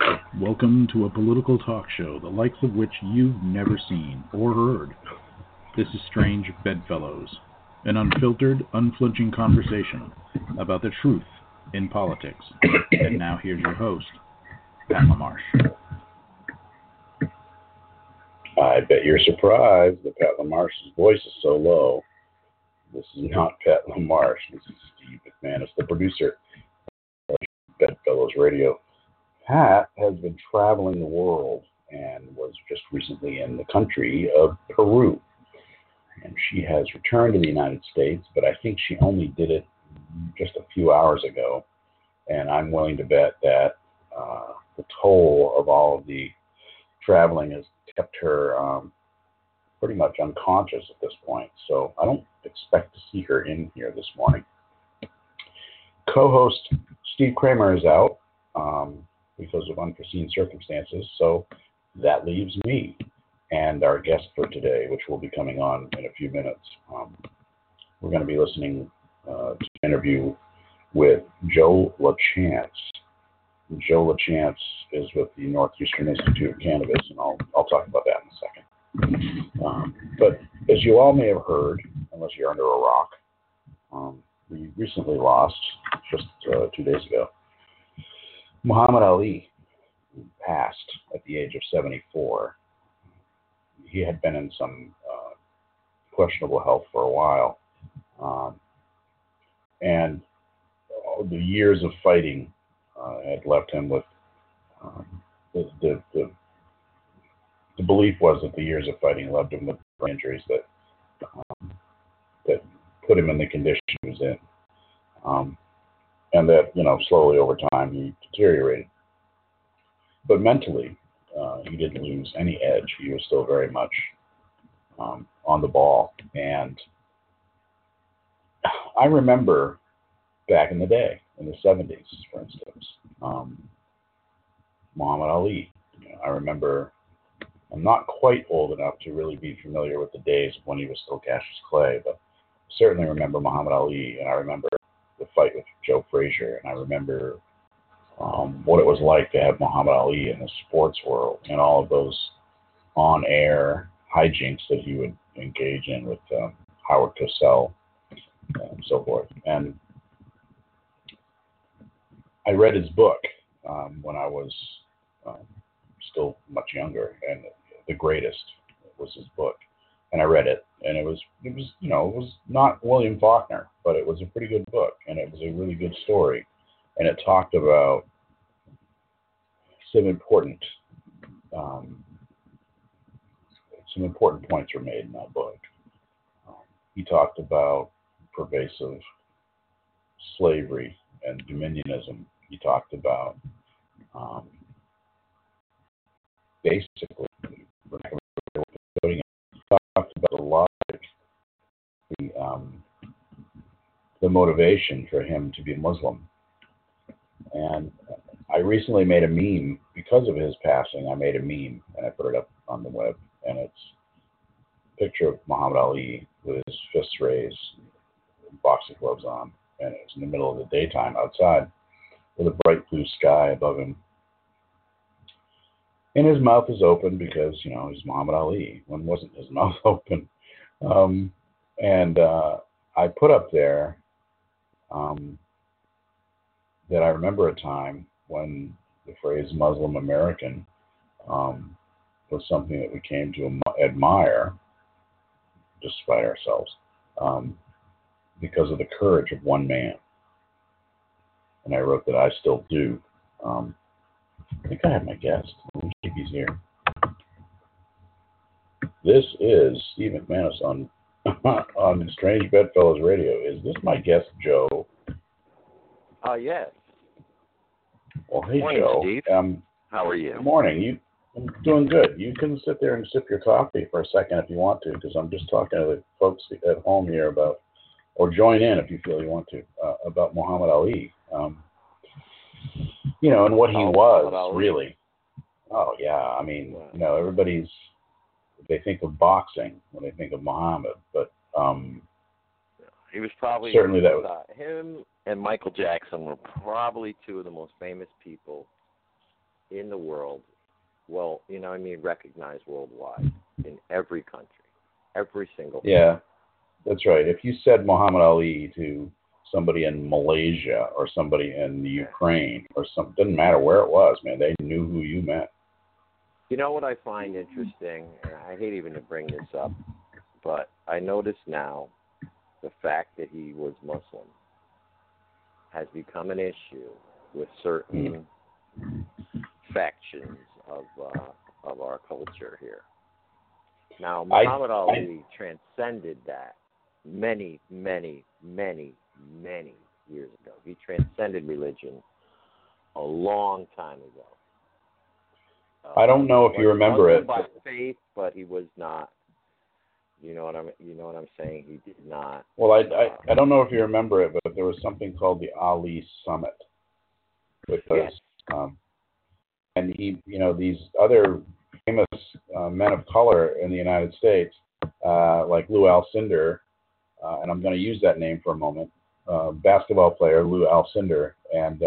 Welcome to a political talk show, the likes of which you've never seen or heard. This is Strange Bedfellows, an unfiltered, unflinching conversation about the truth in politics. And now here's your host, Pat LaMarche. I bet you're surprised that Pat LaMarche's voice is so low. This is not Pat LaMarche. This is Steve McManus, the producer of Bedfellows Radio. Pat has been traveling the world and was just recently in the country of Peru. And she has returned to the United States, but I think she only did it just a few hours ago. And I'm willing to bet that the toll of all of the traveling has kept her pretty much unconscious at this point. So I don't expect to see her in here this morning. Co-host Steve Kramer is out because of unforeseen circumstances, so that leaves me and our guest for today, which will be coming on in a few minutes. We're going to be listening to an interview with Joe LaChance. Joe LaChance is with the Northeastern Institute of Cannabis, and I'll talk about that in a second. But as you all may have heard, unless you're under a rock, we recently lost, just 2 days ago, Muhammad Ali passed at the age of 74. He had been in some questionable health for a while, and the years of fighting had left him with the belief was that the years of fighting left him with injuries that put him in the condition he was in, and that slowly over time he deteriorated. But mentally, he didn't lose any edge. He was still very much on the ball. And I remember back in the day, in the 70s, for instance, Muhammad Ali. I remember, I'm not quite old enough to really be familiar with the days when he was still Cassius Clay, but I certainly remember Muhammad Ali, and I remember the fight with Joe Frazier, and I remember what it was like to have Muhammad Ali in the sports world and all of those on-air hijinks that he would engage in with Howard Cosell and so forth. And I read his book when I was still much younger, and The Greatest was his book. And I read it, and it was not William Faulkner, but it was a pretty good book, and it was a really good story. And it talked about some important points were made in that book. He talked about pervasive slavery and dominionism. He talked about basically he talked about the logic, the motivation for him to be Muslim. And I recently made a meme because of his passing. I made a meme and I put it up on the web, and it's a picture of Muhammad Ali with his fists raised, boxing gloves on, and it's in the middle of the daytime outside with a bright blue sky above him. And his mouth is open because, he's Muhammad Ali. When wasn't his mouth open? And I put up there that I remember a time when the phrase Muslim American was something that we came to admire despite ourselves because of the courage of one man. And I wrote that I still do. I think I have my guest. Let me see if he's here. This is Steve McManus on Strange Bedfellows Radio. Is this my guest, Joe? Yes. Well, hey, morning, Joe. Steve. How are you? Good morning. I'm doing good. You can sit there and sip your coffee for a second if you want to, because I'm just talking to the folks at home here about, or join in if you feel you want to, about Muhammad Ali. And what he was, really. Oh, yeah. I mean, everybody's, they think of boxing when they think of Muhammad, but he was probably, certainly that was, him and Michael Jackson were probably two of the most famous people in the world, well, recognized worldwide in every country, every single. Yeah, that's right. If you said Muhammad Ali to somebody in Malaysia or somebody in the Ukraine or something, didn't matter where it was, man, they knew who you meant. You know what I find interesting, and I hate even to bring this up, but I notice now the fact that he was Muslim has become an issue with certain factions of our culture here. Now, Muhammad Ali transcended that many, many, many, many years ago. He transcended religion a long time ago. I don't know if you remember it. By faith, but he was not. You know what I'm saying? He did not. Well, I don't know if you remember it, but there was something called the Ali Summit, which was, and he, these other famous men of color in the United States, like Lou Alcindor, and I'm going to use that name for a moment, basketball player Lou Alcindor, and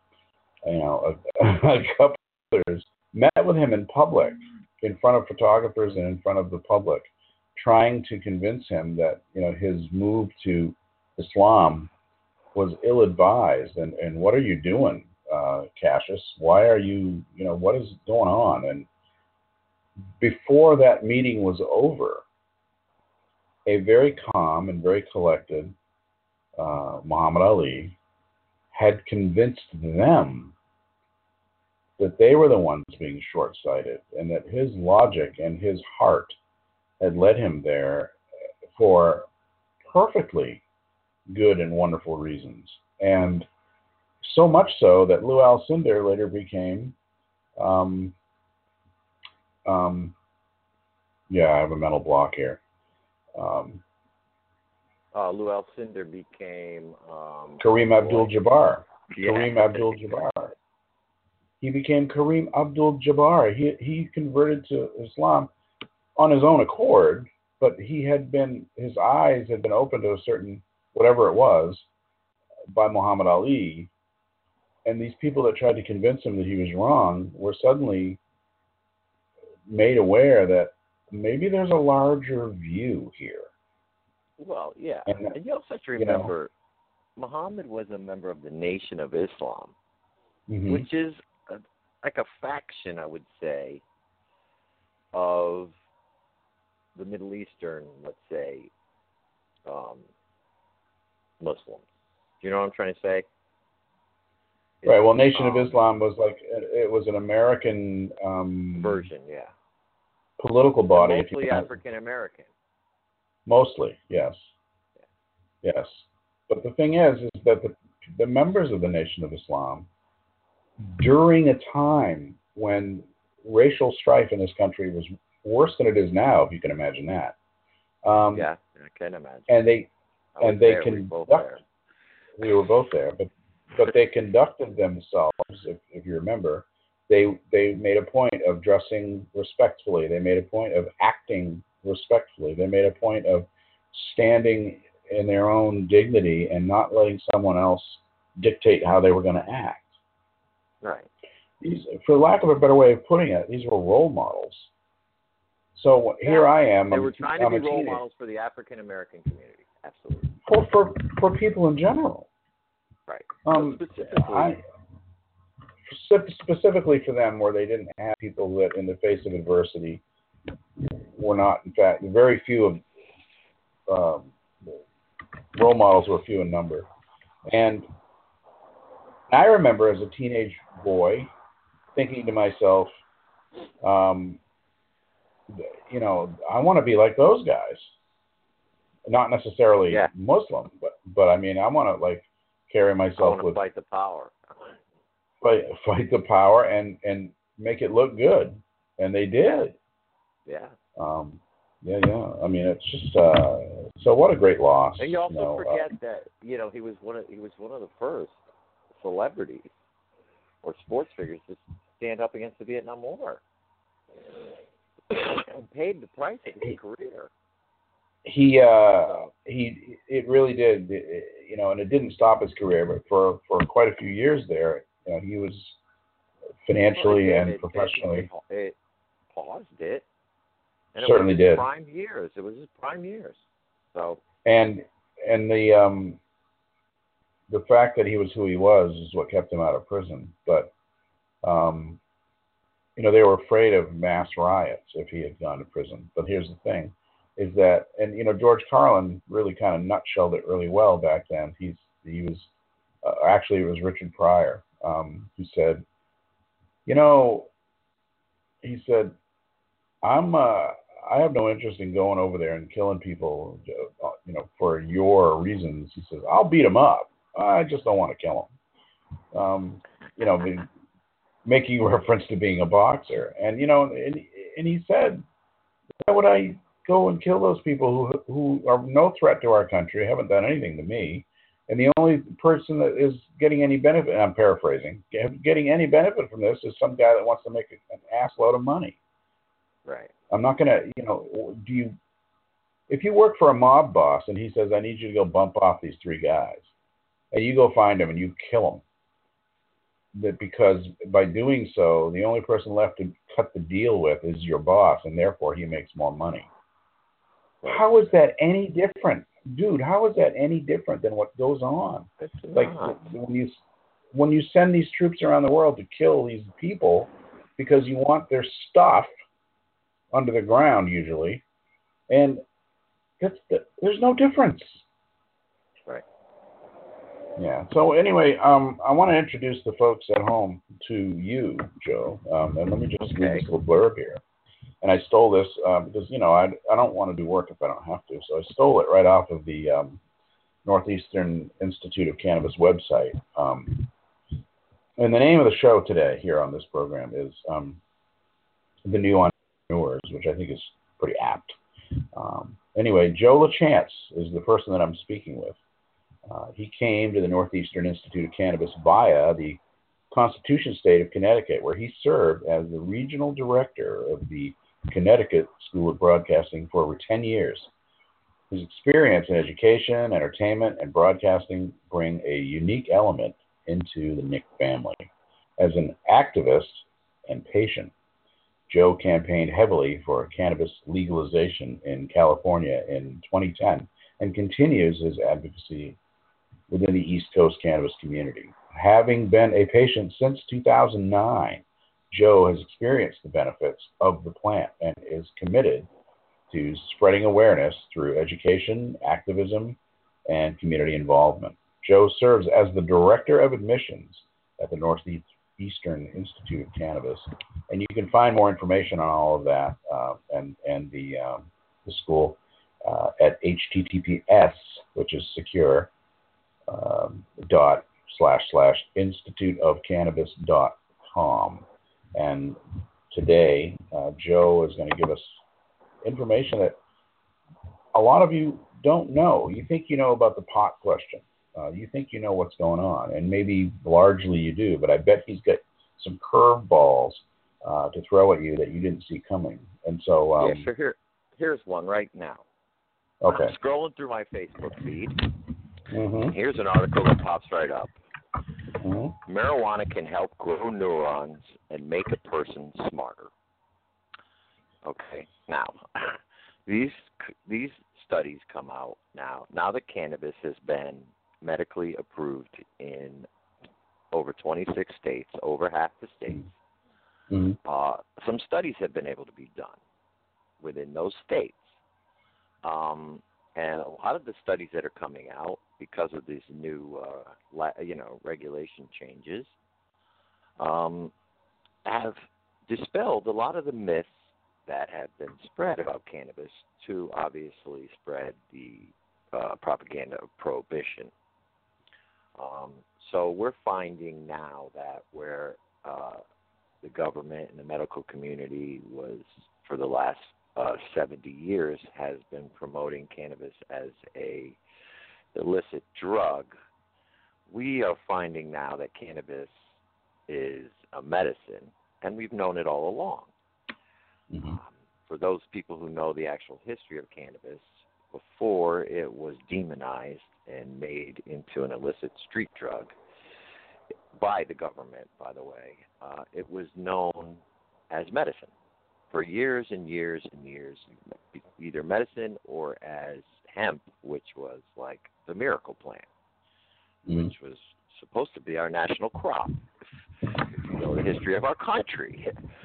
a couple others met with him in public, in front of photographers and in front of the public, trying to convince him that his move to Islam was ill-advised, and what are you doing, Cassius? Why are you, what is going on? And before that meeting was over, a very calm and very collected Muhammad Ali had convinced them that they were the ones being short-sighted, and that his logic and his heart had led him there for perfectly good and wonderful reasons. And so much so that Lou Alcindor later became, I have a mental block here. Lou Alcindor became Kareem Abdul-Jabbar. Yeah. Kareem Abdul-Jabbar. He became Kareem Abdul-Jabbar. He converted to Islam on his own accord, but his eyes had been opened to a certain, whatever it was, by Muhammad Ali, and these people that tried to convince him that he was wrong were suddenly made aware that maybe there's a larger view here. Well, yeah, and you also have to remember, Muhammad was a member of the Nation of Islam, which is like a faction, I would say, of the Middle Eastern, let's say, Muslims. Do you know what I'm trying to say? Right. Well, Nation of Islam was it was an American version, political body. Mostly African American. Mostly, yes. Yes. But the thing is that the members of the Nation of Islam, during a time when racial strife in this country was worse than it is now, if you can imagine that. I can imagine. And we were both there, but they conducted themselves, if you remember, they made a point of dressing respectfully. They made a point of acting respectfully. They made a point of standing in their own dignity and not letting someone else dictate how they were going to act. Right. For lack of a better way of putting it, these were role models. So here I am. They were trying to be role models for the African American community. Absolutely. For people in general. Right. Specifically for them, where they didn't have people that, in the face of adversity, were not, in fact, very few of role models were few in number. And I remember as a teenage boy thinking to myself, I want to be like those guys. Not necessarily Muslim, but I mean, I want to carry myself with fight the power. Fight the power and make it look good, and they did. Yeah. I mean, it's just so what a great loss. And you also forget that he was one of the first celebrities or sports figures to stand up against the Vietnam War and paid the price of his career. It really did, and it didn't stop his career, but for quite a few years there, he was financially and professionally. It paused it. And certainly it was did. Prime years. It was his prime years. So. And the fact that he was who he was is what kept him out of prison. But they were afraid of mass riots if he had gone to prison. But here's the thing, is that, and George Carlin really kind of nutshelled it really well back then. He was actually, it was Richard Pryor who said, he said, I have no interest in going over there and killing people, for your reasons. He says, I'll beat them up. I just don't want to kill them. Making reference to being a boxer. And, and he said, why would I go and kill those people who are no threat to our country, haven't done anything to me? And the only person that is getting any benefit, and I'm paraphrasing, getting any benefit from this is some guy that wants to make an ass load of money. Right. I'm not going to, if you work for a mob boss and he says, I need you to go bump off these 3 guys, and you go find them and you kill them, that because by doing so, the only person left to cut the deal with is your boss, and therefore he makes more money. How is that any different? Dude, how is that any different than what goes on? It's like not. when you send these troops around the world to kill these people because you want their stuff under the ground usually, and there's no difference. Right. Yeah. So anyway, I want to introduce the folks at home to you, Joe. And let me just read this little blurb here. And I stole this because I don't want to do work if I don't have to. So I stole it right off of the Northeastern Institute of Cannabis website. And the name of the show today here on this program is The New Entrepreneurs, which I think is pretty apt. Anyway, Joe LaChance is the person that I'm speaking with. He came to the Northeastern Institute of Cannabis via the Constitution State of Connecticut, where he served as the regional director of the Connecticut School of Broadcasting for over 10 years. His experience in education, entertainment, and broadcasting bring a unique element into the Nick family. As an activist and patient, Joe campaigned heavily for cannabis legalization in California in 2010 and continues his advocacy within the East Coast cannabis community. Having been a patient since 2009, Joe has experienced the benefits of the plant and is committed to spreading awareness through education, activism, and community involvement. Joe serves as the Director of Admissions at the Northeastern Institute of Cannabis, and you can find more information on all of that and the school at https, which is secure, //instituteofcannabis.com. And today, Joe is going to give us information that a lot of you don't know. You think you know about the pot question. You think you know what's going on, and maybe largely you do, but I bet he's got some curveballs to throw at you that you didn't see coming. And so, here's one right now. Okay. I'm scrolling through my Facebook feed. Mm-hmm. Here's an article that pops right up. Mm-hmm. Marijuana can help grow neurons and make a person smarter. Okay. Now, these studies come out now that cannabis has been medically approved in over 26 states, over half the states. Mm-hmm. Some studies have been able to be done within those states. And a lot of the studies that are coming out because of these new, regulation changes, have dispelled a lot of the myths that have been spread about cannabis to obviously spread the propaganda of prohibition. So we're finding now that where the government and the medical community was for the last 70 years has been promoting cannabis as a illicit drug, we are finding now that cannabis is a medicine, and we've known it all along. Mm-hmm. For those people who know the actual history of cannabis, before it was demonized and made into an illicit street drug, by the government, by the way. It was known as medicine for years and years and years, either medicine or as hemp, which was like the miracle plant, which was supposed to be our national crop, if you know the history of our country.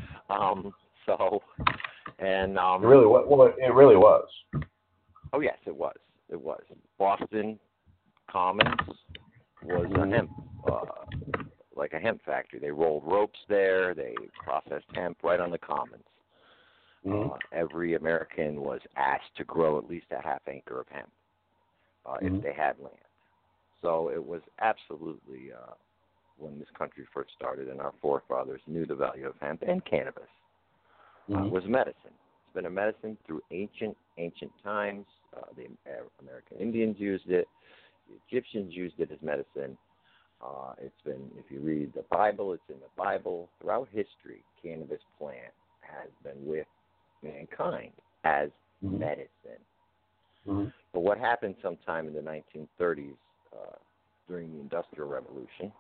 It really was. Oh yes, it was. It was. Boston Commons was a hemp, like a hemp factory. They rolled ropes there. They processed hemp right on the Commons. Every American was asked to grow at least a half acre of hemp if they had land. So it was absolutely, when this country first started and our forefathers knew the value of hemp and cannabis, was medicine. It's been a medicine through ancient times. The American Indians used it. The Egyptians used it as medicine. It's been, if you read the Bible, it's in the Bible. Throughout history, cannabis plant has been with mankind as medicine. But what happened sometime in the 1930s during the Industrial Revolution,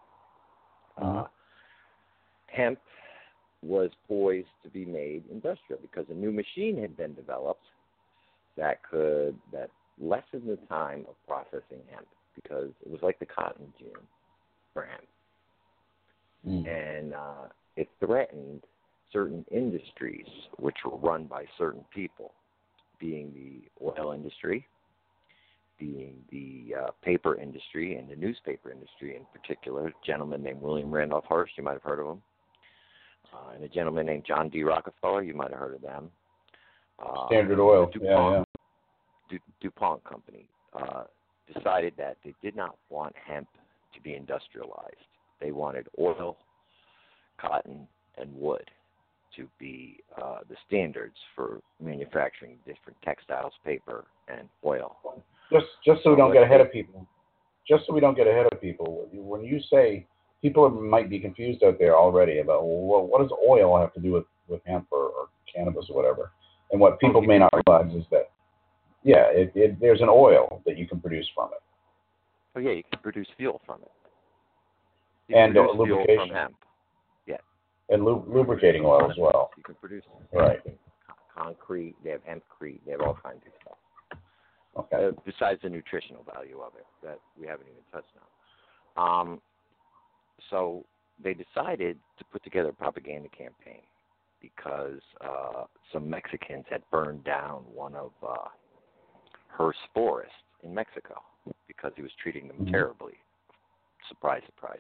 hemp was poised to be made industrial because a new machine had been developed that lessened the time of processing hemp, because it was like the cotton gin for hemp. And it threatened certain industries which were run by certain people, being the oil industry, being the paper industry, and the newspaper industry in particular. A gentleman named William Randolph Hearst, you might have heard of him. And a gentleman named John D. Rockefeller, you might have heard of them. Standard Oil, DuPont Company decided that they did not want hemp to be industrialized. They wanted oil, cotton, and wood to be the standards for manufacturing different textiles, paper, and oil. Just so we don't get ahead of people. Just so we don't get ahead of people, when you say, people might be confused out there already about, well, what does oil have to do with hemp or cannabis or whatever? And what people may not realize is that, there's an oil that you can produce from it. Oh yeah, you can produce fuel from it. And lubrication. Fuel from hemp. Yeah. And lubricating oil as well. You can produce concrete. They have hempcrete. They have all kinds of stuff. Okay. Besides the nutritional value of it that we haven't even touched on. So they decided to put together a propaganda campaign because some Mexicans had burned down one of Hearst's forests in Mexico because he was treating them terribly. Surprise, surprise.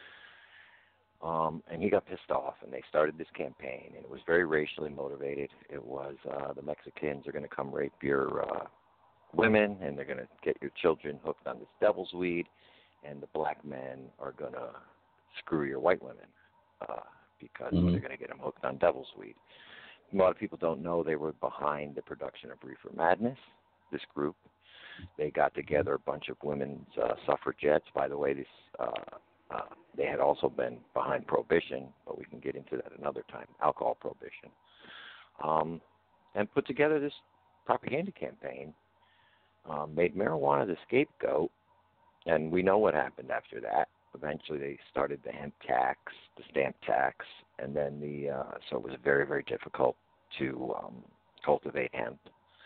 And he got pissed off, and they started this campaign, and it was very racially motivated. It was the Mexicans are going to come rape your women, and they're going to get your children hooked on this devil's weed, and the black men are going to screw your white women because they're going to get them hooked on devil's weed. A lot of people don't know they were behind the production of Reefer Madness, this group. They got together a bunch of women's suffragettes. By the way, they had also been behind Prohibition, but we can get into that another time, alcohol prohibition, and put together this propaganda campaign, made marijuana the scapegoat, and we know what happened after that. Eventually, they started the hemp tax, the stamp tax, and then so it was very, very difficult to cultivate hemp,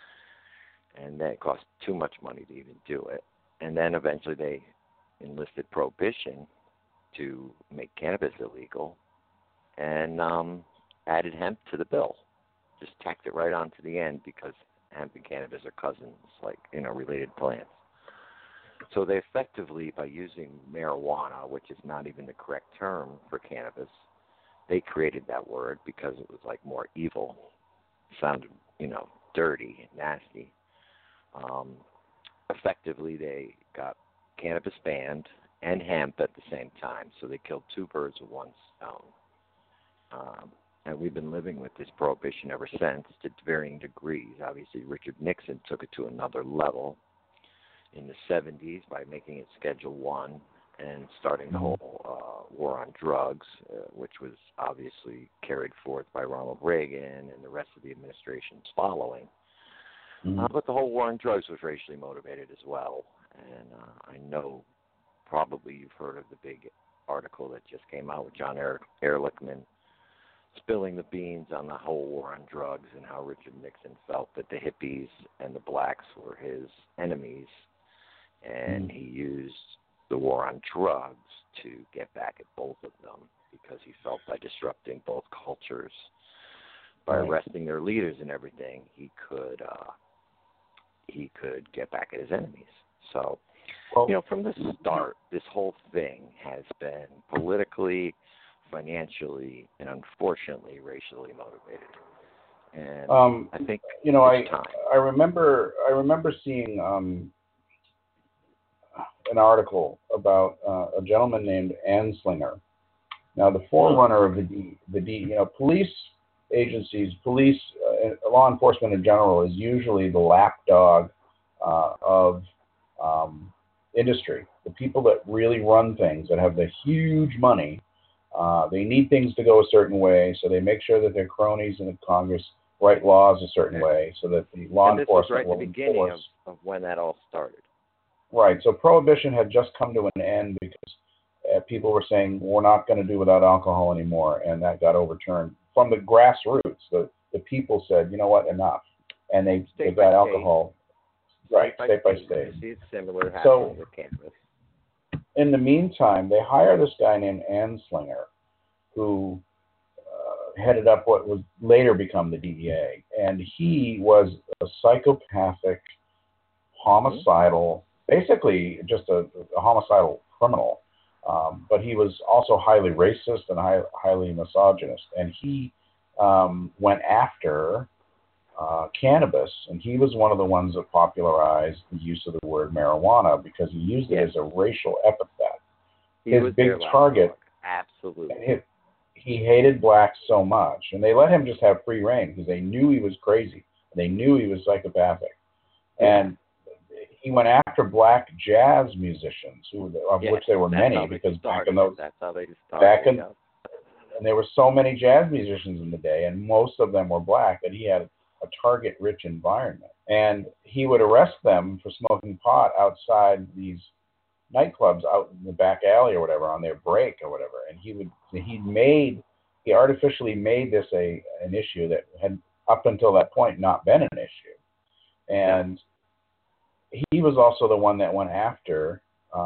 and then it cost too much money to even do it. And then eventually they enlisted Prohibition to make cannabis illegal, and added hemp to the bill. Just tacked it right on to the end because hemp and cannabis are cousins, like, related plants. So they effectively, by using marijuana, which is not even the correct term for cannabis, they created that word because it was like more evil. It sounded, dirty and nasty. Effectively, they got cannabis banned and hemp at the same time. So they killed two birds with one stone. And we've been living with this prohibition ever since to varying degrees. Obviously, Richard Nixon took it to another level in the 70s by making it Schedule I and starting the whole war on drugs, which was obviously carried forth by Ronald Reagan and the rest of the administrations following. But the whole war on drugs was racially motivated as well. And I know probably you've heard of the big article that just came out with John Ehrlichman spilling the beans on the whole war on drugs and how Richard Nixon felt that the hippies and the blacks were his enemies, and he used the war on drugs to get back at both of them because he felt by disrupting both cultures, by arresting their leaders and everything, he could get back at his enemies. So, from the start, this whole thing has been politically, financially, and unfortunately racially motivated. And I think I remember seeing an article about a gentleman named Anslinger. Now, the forerunner of the police agencies, law enforcement in general, is usually the lapdog of industry. The people that really run things, that have the huge money, they need things to go a certain way, so they make sure that their cronies in the Congress write laws a certain way, so that the law enforcement will enforce. And this was right at the beginning of when that all started. Right. So Prohibition had just come to an end because people were saying, we're not going to do without alcohol anymore, and that got overturned. From the grassroots, the people said, you know what, enough. And they got alcohol. Right, state by state. You see it's similar happening with cannabis. In the meantime, they hire this guy named Anslinger, who headed up what would later become the DEA. And he was a psychopathic, homicidal, basically just a homicidal criminal. But he was also highly racist and highly misogynist. And he went after cannabis, and he was one of the ones that popularized the use of the word marijuana because he used it as a racial epithet. His big target, absolutely. He hated blacks so much, and they let him just have free reign because they knew he was crazy. They knew he was psychopathic, and he went after black jazz musicians, of which there were many, because back in those, and there were so many jazz musicians in the day, and most of them were black, that he had a target-rich environment. And he would arrest them for smoking pot outside these nightclubs out in the back alley or whatever on their break or whatever. And he artificially made this an issue that had up until that point not been an issue. And he was also the one that went after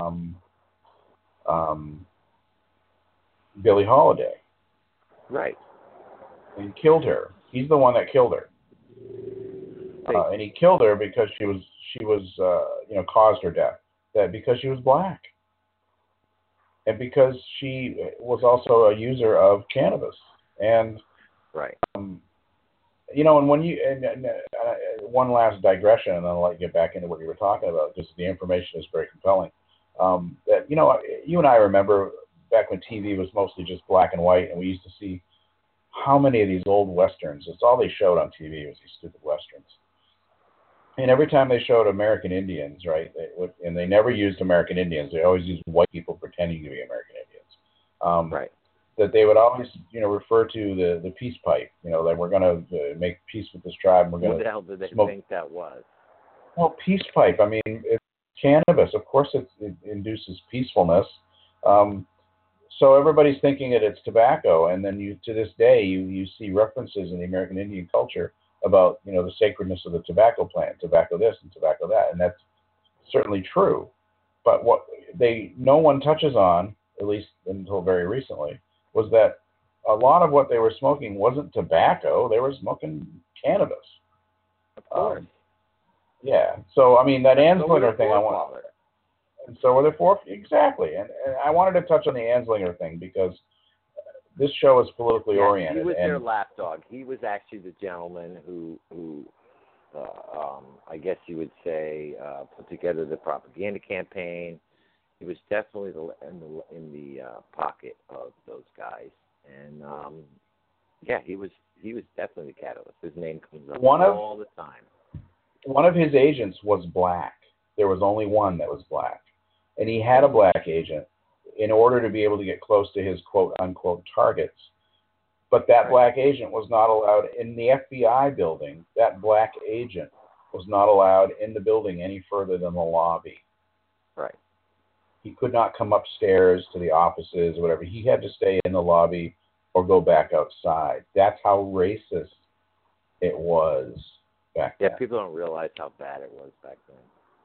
Billie Holiday. Right. And killed her. He's the one that killed her. And he killed her because she was caused her death. That because she was black. And because she was also a user of cannabis. And and when one last digression, and then I'll let you get back into what you were talking about, because the information is very compelling. That you and I remember back when TV was mostly just black and white, and we used to see how many of these old westerns. It's all they showed on TV was these stupid westerns. And every time they showed American Indians, right, and they never used American Indians. They always used white people pretending to be American Indians. That they would always, refer to the peace pipe. That we're going to make peace with this tribe. And we're going to. What the hell did they think that was? Well, peace pipe. I mean, it's cannabis. Of course, it induces peacefulness. So everybody's thinking that it's tobacco, and then to this day you see references in the American Indian culture about the sacredness of the tobacco plant, tobacco this and tobacco that, and that's certainly true. But what no one touches on, at least until very recently, was that a lot of what they were smoking wasn't tobacco; they were smoking cannabis. Of course. So I mean that Anslinger thing, I want. And so were there exactly, and I wanted to touch on the Anslinger thing because this show is politically oriented. He was their lapdog. He was actually the gentleman who I guess you would say, put together the propaganda campaign. He was definitely in the pocket of those guys, and he was definitely the catalyst. His name comes up all the time. One of his agents was black. There was only one that was black, and he had a black agent in order to be able to get close to his quote-unquote targets. But that black agent was not allowed in the FBI building. That black agent was not allowed in the building any further than the lobby. Right. He could not come upstairs to the offices or whatever. He had to stay in the lobby or go back outside. That's how racist it was back then. Yeah, people don't realize how bad it was back then.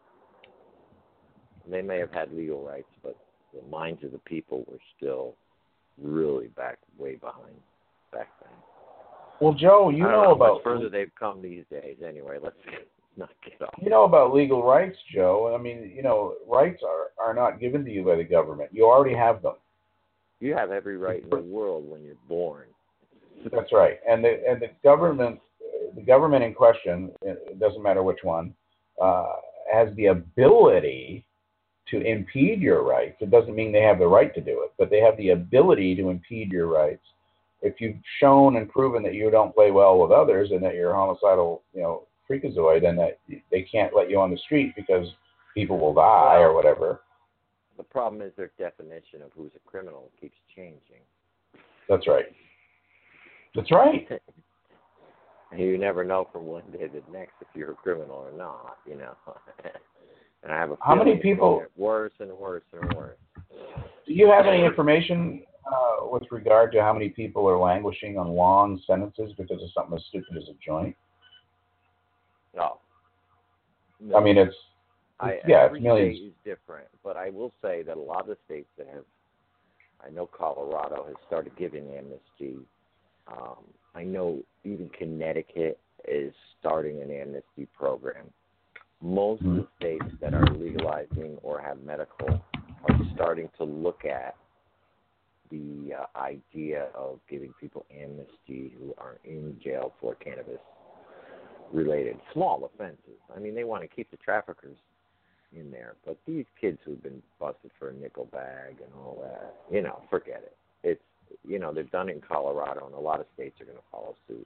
They may have had legal rights, but the minds of the people were still really way behind back then. Well, Joe, you know about... how much further they've come these days. Anyway, let's not get off. You know about legal rights, Joe. I mean, rights are not given to you by the government. You already have them. You have every right in the world when you're born. That's right. And the government in question, it doesn't matter which one, has the ability to impede your rights. It doesn't mean they have the right to do it, but they have the ability to impede your rights. If you've shown and proven that you don't play well with others and that you're a homicidal, freakazoid, and that they can't let you on the street because people will die or whatever. The problem is their definition of who's a criminal keeps changing. That's right. That's right. You never know from one day to the next if you're a criminal or not, And I have a how many people worse and worse and worse. Do you have any information with regard to how many people are languishing on long sentences because of something as stupid as a joint? No. I mean, it's every millions. State is different, but I will say that a lot of the states that have, I know Colorado has started giving amnesty. I know even Connecticut is starting an amnesty program. Most of the states that are legalizing or have medical are starting to look at the idea of giving people amnesty who are in jail for cannabis-related small offenses. I mean, they want to keep the traffickers in there, but these kids who've been busted for a nickel bag and all that, forget it. It's, they've done it in Colorado, and a lot of states are going to follow suit.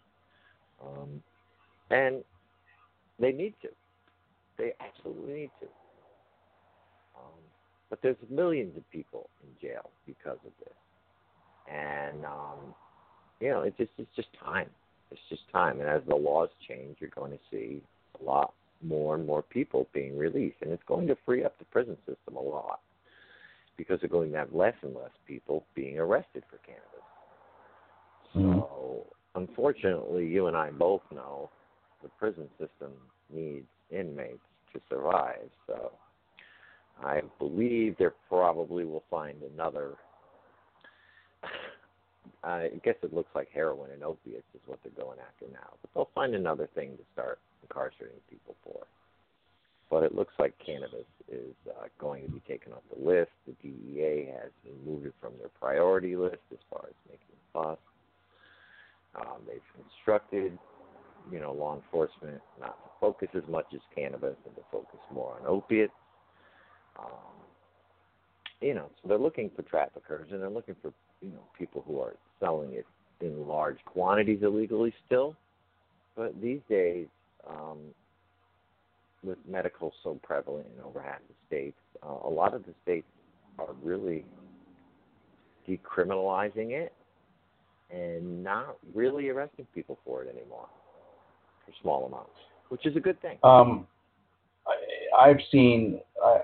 And they need to. They absolutely need to. But there's millions of people in jail because of this. And, it's just time. It's just time. And as the laws change, you're going to see a lot more and more people being released. And it's going to free up the prison system a lot because they're going to have less and less people being arrested for cannabis. So, unfortunately, you and I both know the prison system needs inmates to survive. So, I believe there probably will find another. I guess it looks like heroin and opiates is what they're going after now. But they'll find another thing to start incarcerating people for. But it looks like cannabis is going to be taken off the list. The DEA has removed it from their priority list as far as making fuss. They've instructed, law enforcement not to focus as much as cannabis and to focus more on opiates. So they're looking for traffickers and they're looking for, people who are selling it in large quantities illegally still. But these days, with medical so prevalent in over half the states, a lot of the states are really decriminalizing it and not really arresting people for it anymore for small amounts, which is a good thing. I've seen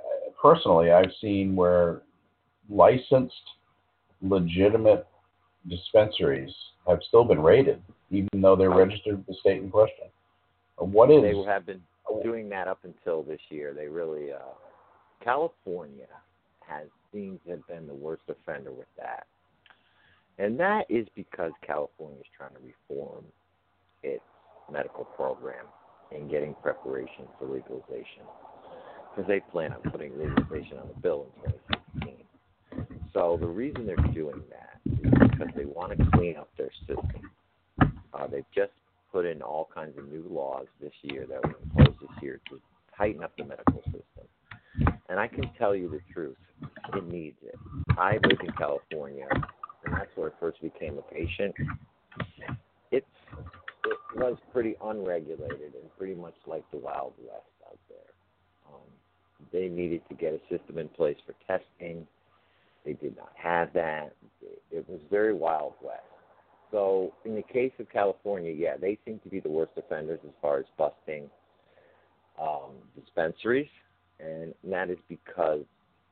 where licensed, legitimate dispensaries have still been raided, even though they're registered with the state in question. They have been doing that up until this year. They really, California seems to have been the worst offender with that. And that is because California is trying to reform its medical program and getting preparation for legalization. Because they plan on putting legalization on the bill in 2016. So the reason they're doing that is because they want to clean up their system. They've just put in all kinds of new laws this year that were imposed this year to tighten up the medical system. And I can tell you the truth, it needs it. I lived in California, and that's where I first became a patient. It was pretty unregulated and pretty much like the Wild West out there. They needed to get a system in place for testing. They did not have that. It was very Wild West. So in the case of California, they seem to be the worst offenders as far as busting dispensaries, and that is because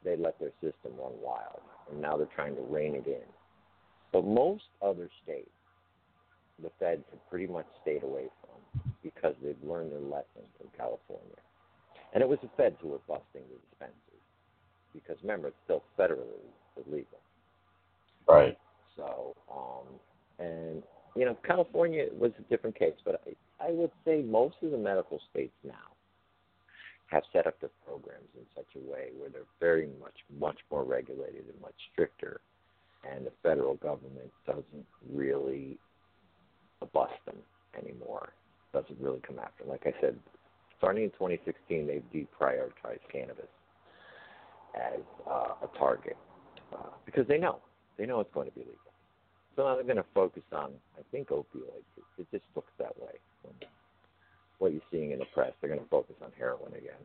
they let their system run wild, and now they're trying to rein it in. But most other states, the feds have pretty much stayed away from because they've learned their lesson from California. And it was the feds who were busting the dispensaries because, remember, it's still federally illegal. Right. So, and, California was a different case, but I would say most of the medical states now have set up their programs in such a way where they're very much more regulated and much stricter, and the federal government doesn't really bust them anymore, doesn't really come after them. Like I said, starting in 2016, they've deprioritized cannabis as a target because they know it's going to be legal. So now they're going to focus on, I think, opioids. It just looks that way. What you're seeing in the press, they're going to focus on heroin again.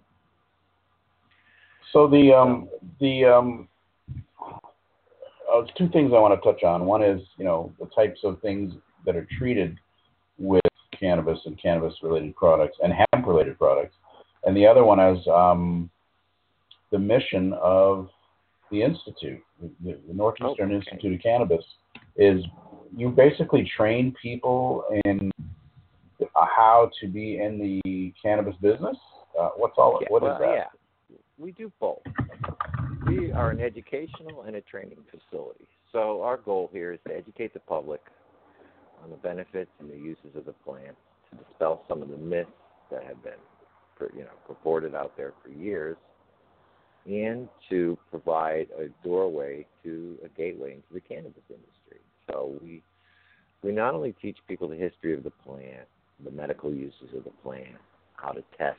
So two things I want to touch on. One is, the types of things that are treated with cannabis and cannabis-related products and hemp-related products. And the other one is the mission of the Institute, the Northeastern Institute of Cannabis, is you basically train people in how to be in the cannabis business. What is that? Yeah, we do both. We are an educational and a training facility. So our goal here is to educate the public on the benefits and the uses of the plant, to dispel some of the myths that have been, purported out there for years, and to provide a doorway to a gateway into the cannabis industry. So we not only teach people the history of the plant, the medical uses of the plant, how to test.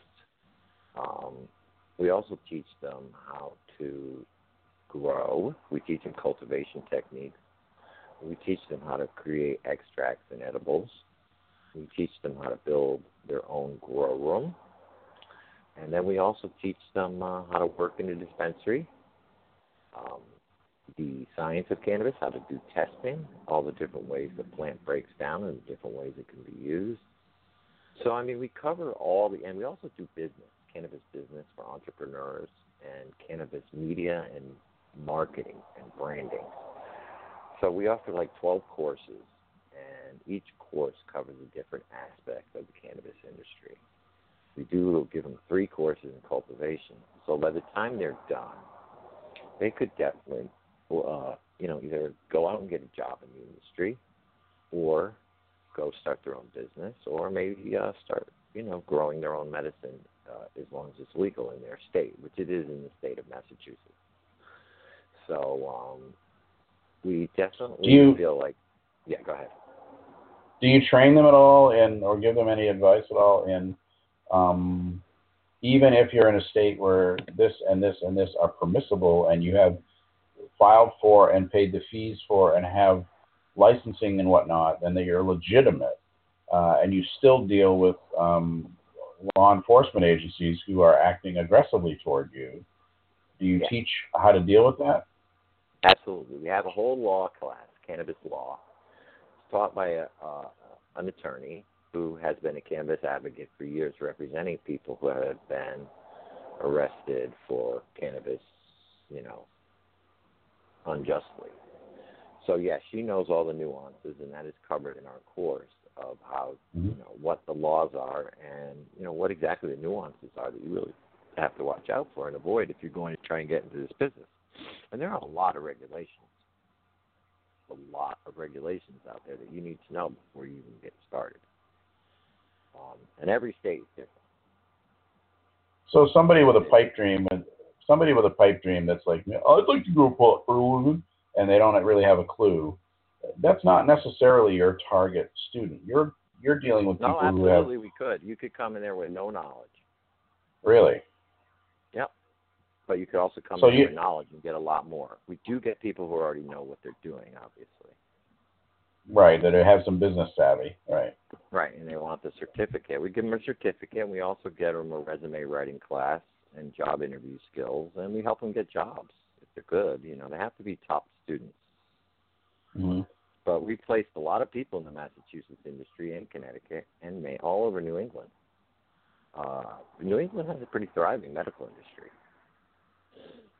We also teach them how to grow. We teach them cultivation techniques. We teach them how to create extracts and edibles. We teach them how to build their own grow room. And then we also teach them how to work in a dispensary, the science of cannabis, how to do testing, all the different ways the plant breaks down and the different ways it can be used. So, we cover and we also do business, cannabis business for entrepreneurs, and cannabis media and marketing and branding. So we offer 12 courses, and each course covers a different aspect of the cannabis industry. We'll give them 3 courses in cultivation. So by the time they're done, they could definitely, either go out and get a job in the industry, or go start their own business, or maybe start, growing their own medicine as long as it's legal in their state, which it is in the state of Massachusetts. So we definitely feel like, go ahead. Do you train them at all or give them any advice at all in, even if you're in a state where this and this and this are permissible and you have filed for and paid the fees for and have licensing and whatnot, and that you're legitimate, and you still deal with law enforcement agencies who are acting aggressively toward you, do you teach how to deal with that? Absolutely. We have a whole law class, cannabis law. It's taught by an attorney who has been a cannabis advocate for years, representing people who have been arrested for cannabis, unjustly. So, yes, she knows all the nuances, and that is covered in our course of how, what the laws are and, what exactly the nuances are that you really have to watch out for and avoid if you're going to try and get into this business. And there are a lot of regulations out there that you need to know before you even get started. And every state is different. So somebody with a pipe dream that's like, I'd like to grow pot for a living, and they don't really have a clue, that's not necessarily your target student. You're dealing with people who have... No, absolutely, we could. You could come in there with no knowledge. Really? Yep. But you could also come in with knowledge and get a lot more. We do get people who already know what they're doing, obviously. Right, that have some business savvy, right. Right, and they want the certificate. We give them a certificate, and we also get them a resume writing class and job interview skills, and we help them get jobs if they're good. They have to be top students. Mm-hmm. But we placed a lot of people in the Massachusetts industry and Connecticut and all over New England. New England has a pretty thriving medical industry.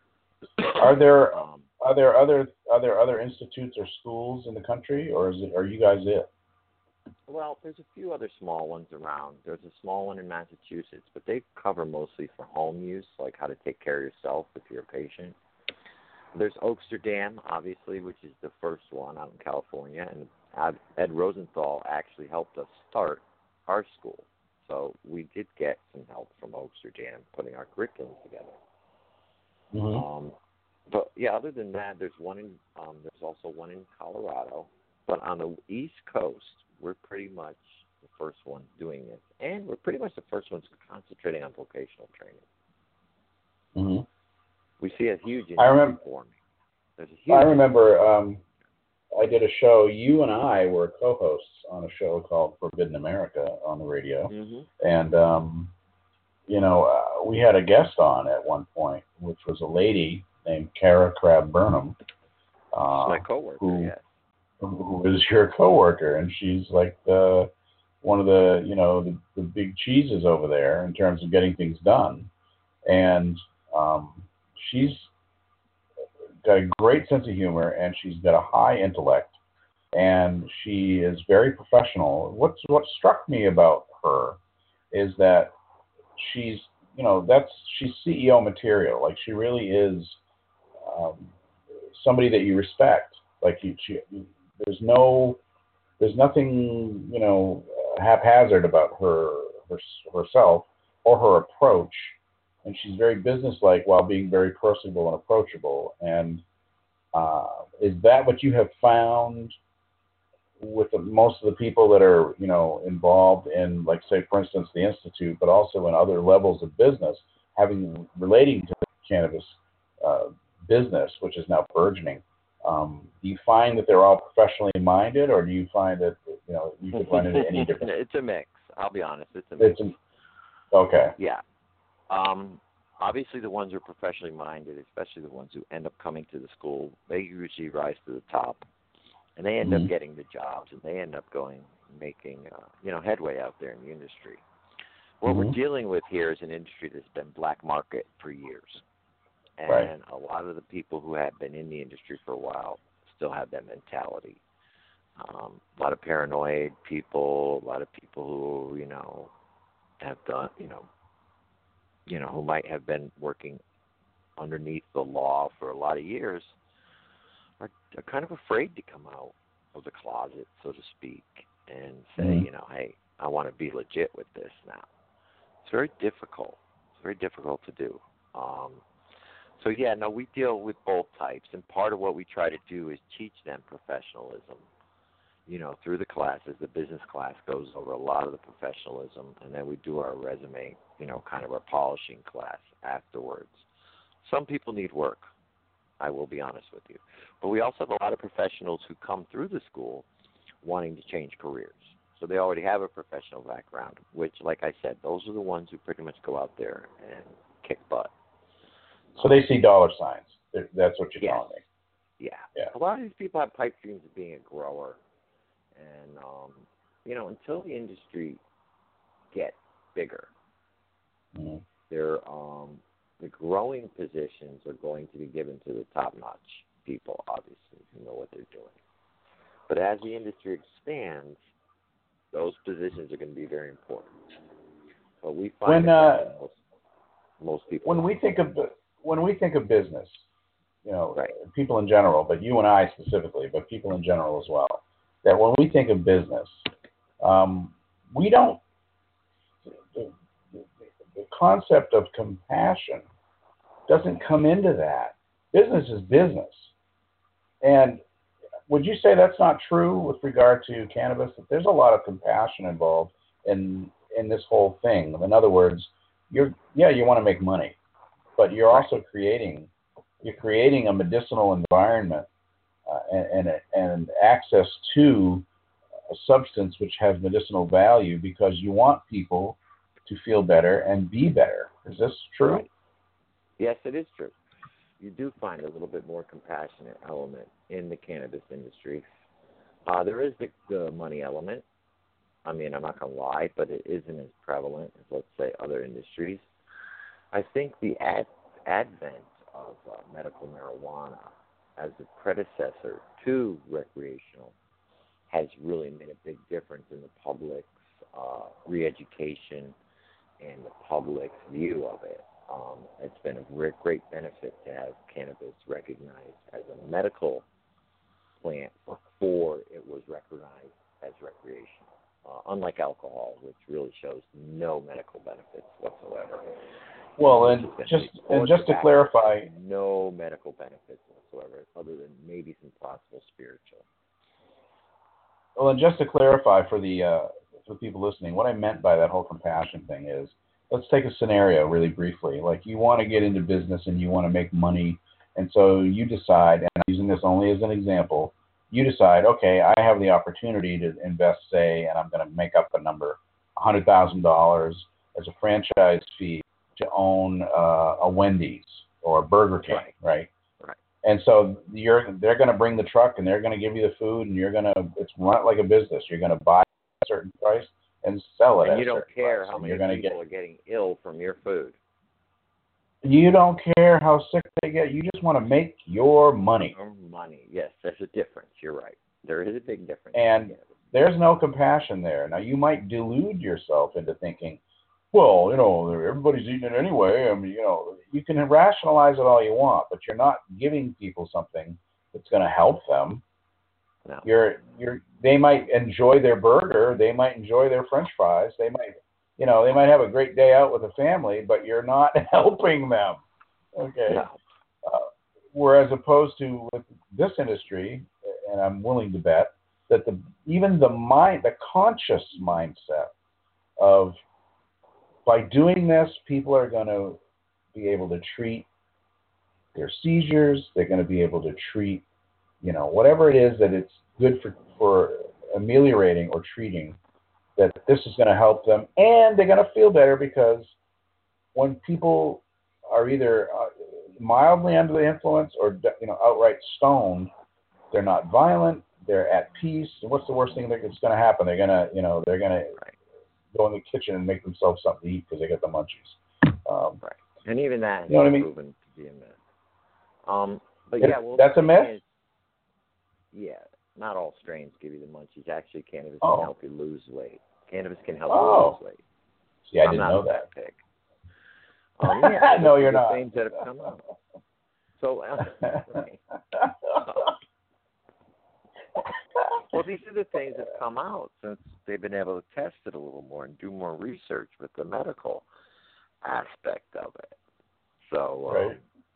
Are there other institutes or schools in the country, or are you guys it? Well, there's a few other small ones around. There's a small one in Massachusetts, but they cover mostly for home use, like how to take care of yourself if you're a patient. There's Oaksterdam, obviously, which is the first one out in California, and Ed Rosenthal actually helped us start our school. So we did get some help from Oaksterdam putting our curriculum together. Mm-hmm. But yeah, other than that, there's also one in Colorado. But on the East Coast, we're pretty much the first ones doing this, and we're pretty much the first ones concentrating on vocational training. Mm-hmm. We see a huge industry forming. I remember I did a show. You and I were co-hosts on a show called Forbidden America on the radio, and we had a guest on at one point, which was a lady named Kara Crabb Burnham. My coworker, yes. Who is your coworker, and she's like one of the big cheeses over there in terms of getting things done, and she's got a great sense of humor, and she's got a high intellect, and she is very professional. What struck me about her is that she's CEO material. Like, she really is somebody that you respect. Like, there's nothing haphazard about herself or her approach, and she's very businesslike while being very personable and approachable. And is that what you have found with most of the people that are involved in, like, say, for instance, the Institute, but also in other levels of business, relating to cannabis business, which is now burgeoning? Do you find that they're all professionally minded, or do you find that you could run into any different? It's a mix. I'll be honest. It's a mix. Okay. Yeah. Obviously, the ones who are professionally minded, especially the ones who end up coming to the school, they usually rise to the top, and they end up getting the jobs, and they end up making headway out there in the industry. What we're dealing with here is an industry that's been black market for years. And a lot of the people who have been in the industry for a while still have that mentality. A lot of paranoid people, a lot of people who, have done, who might have been working underneath the law for a lot of years are kind of afraid to come out of the closet, so to speak, and say, hey, I want to be legit with this now. It's very difficult. It's very difficult to do. So, we deal with both types, and part of what we try to do is teach them professionalism, through the classes. The business class goes over a lot of the professionalism, and then we do our resume, kind of our polishing class afterwards. Some people need work, I will be honest with you. But we also have a lot of professionals who come through the school wanting to change careers. So they already have a professional background, which, like I said, those are the ones who pretty much go out there and kick butt. So they see dollar signs. That's what you're telling me. Yeah. A lot of these people have pipe dreams of being a grower. And, until the industry gets bigger, the growing positions are going to be given to the top-notch people, obviously, who know what they're doing. But as the industry expands, those positions are going to be very important. But we find most people. When we think of business, people in general, but you and I specifically, but people in general as well, that when we think of business, we don't. The concept of compassion doesn't come into that. Business is business. And would you say that's not true with regard to cannabis? That there's a lot of compassion involved in this whole thing. In other words, you want to make money, but you're also creating a medicinal environment and access to a substance which has medicinal value because you want people to feel better and be better. Is this true? Right. Yes, it is true. You do find a little bit more compassionate element in the cannabis industry. There is the money element. I mean, I'm not going to lie, but it isn't as prevalent as, let's say, other industries. I think the advent of medical marijuana as a predecessor to recreational has really made a big difference in the public's re-education and the public's view of it. It's been a great benefit to have cannabis recognized as a medical plant before it was recognized as recreational. Unlike alcohol, which really shows no medical benefits whatsoever. Well, and just to clarify, no medical benefits whatsoever, other than maybe some possible spiritual. Well, and just to clarify for people listening, what I meant by that whole compassion thing is, let's take a scenario really briefly. Like, you want to get into business and you want to make money, and so you decide, and I'm using this only as an example, you decide, okay, I have the opportunity to invest, say, and I'm going to make up a number, $100,000 as a franchise fee to own a Wendy's or a Burger King, right? And so they're going to bring the truck and they're going to give you the food, and it's run like a business. You're going to buy at a certain price and sell it at a certain price. And you don't care how many people are getting ill from your food. You don't care how sick they get. You just want to make your money. Your money, yes. There's a difference. You're right. There is a big difference. And there's no compassion there. Now, you might delude yourself into thinking, well, everybody's eating it anyway. I mean, you can rationalize it all you want, but you're not giving people something that's going to help them. No. They might enjoy their burger. They might enjoy their French fries. They might have a great day out with a family, but you're not helping them. Okay. No. Whereas opposed to with this industry, and I'm willing to bet that even the conscious mindset of, by doing this, people are going to be able to treat their seizures. They're going to be able to treat, whatever it is that it's good for ameliorating or treating, that this is going to help them, and they're going to feel better, because when people are either mildly under the influence or outright stoned, they're not violent, they're at peace. And what's the worst thing that's going to happen? They're going to go in the kitchen and make themselves something to eat because they get the munchies. Right. And even that is proven to be a myth. But that's a myth? Yeah. Not all strains give you the munchies. Actually, cannabis can help you lose weight. Cannabis can help you lose weight. See, I didn't know that. Pick. No, you're not. Things that have come out. So, well, these are the things that have come out since they've been able to test it a little more and do more research with the medical aspect of it. So,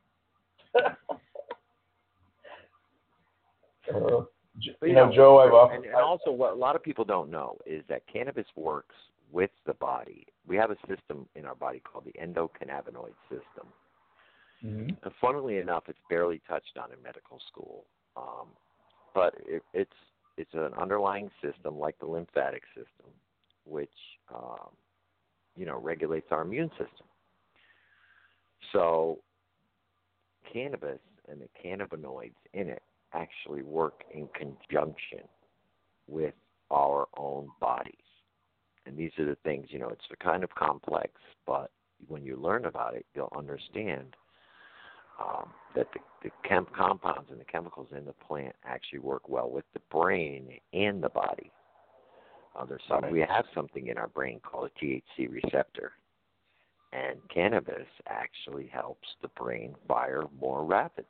Joe, and also what a lot of people don't know is that cannabis works with the body. We have a system in our body called the endocannabinoid system. Mm-hmm. And funnily enough, it's barely touched on in medical school, but it's an underlying system like the lymphatic system, which regulates our immune system. So cannabis and the cannabinoids in it actually work in conjunction with our own bodies. And these are the things, it's kind of complex, but when you learn about it, you'll understand that the compounds and the chemicals in the plant actually work well with the brain and the body. We have something in our brain called a THC receptor, and cannabis actually helps the brain fire more rapidly.